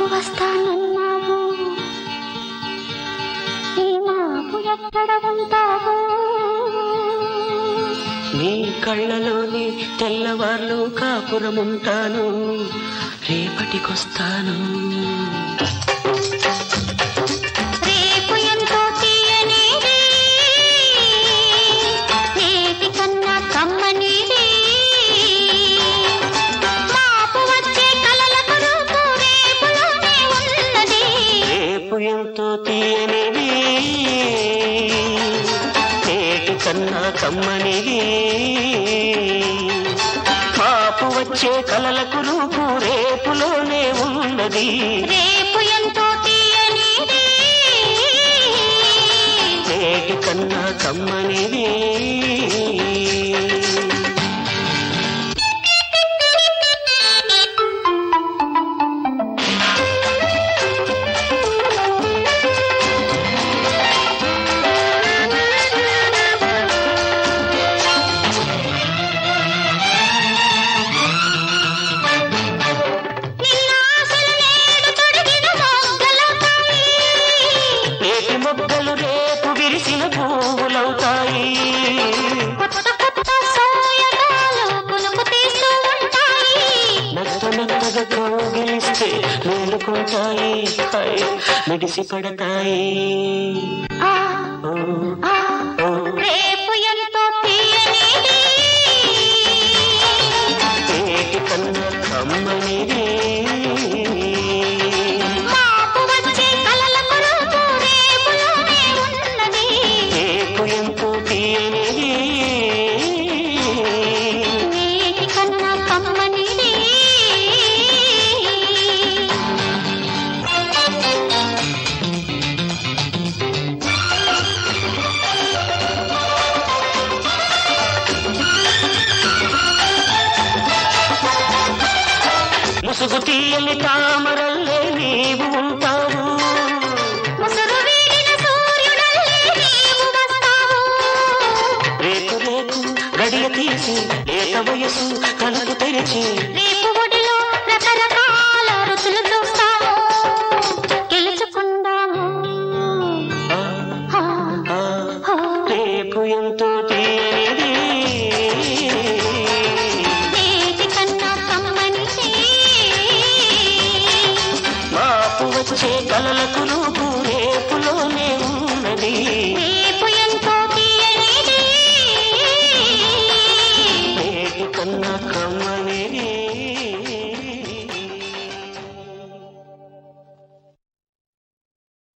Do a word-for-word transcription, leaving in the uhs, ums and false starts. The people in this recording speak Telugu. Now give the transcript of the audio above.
రేపు వస్తానన్నావు, ఈ మాపు ఎక్కడ ఉంటావు? నీ కళ్ళలోని తెల్లవార్లు కాపురముంటాను, రేపటికొస్తాను. రేపు ఎంతో తీయనిది, నేటి కన్నా కమ్మనిది. మాపు వచ్చే కలలకు రూపు రేపులోనే ఉన్నది. రేపు ఎంతో తీయనిది, నేటి కన్నా కమ్మనిది. మాపు వచ్చే కలలకు రూపు రేపులోనే ఉన్నది. రేపు ఎంతో తీయనిది, నేటి కన్నా కమ్మనిది. నేటి మొగ్గలు రేపు విరిసిన పువ్వులవుతాయి. మెత్త మెత్తగా కౌగిలిస్తే మేలుకుంటాయి, మిడిసి పడతాయి. రేపు ఎంతో తీయనిది, నేటి కన్నా కమ్మనిది. మాపు వచ్చే కలలకు రూపు రేపులోనే ఉన్నది. రేపు ఎంతో తీయనిది, నేటి కన్నా కమ్మనిది. ముసుగు తీయని తామరల్లే నీవు ఉంటావు, ముసురు వీడిన సూర్యుడల్లే నీవు వస్తావు. రేపు రేపు గడియ తీసి లేత వయసు కనులు తెరిచి రేపు ఒడిలో రకరకాల రుచులు చూస్తాము, గెలుచుకుందాము. ఆ, ఆ, రేపు ఎంతో తీయనిది,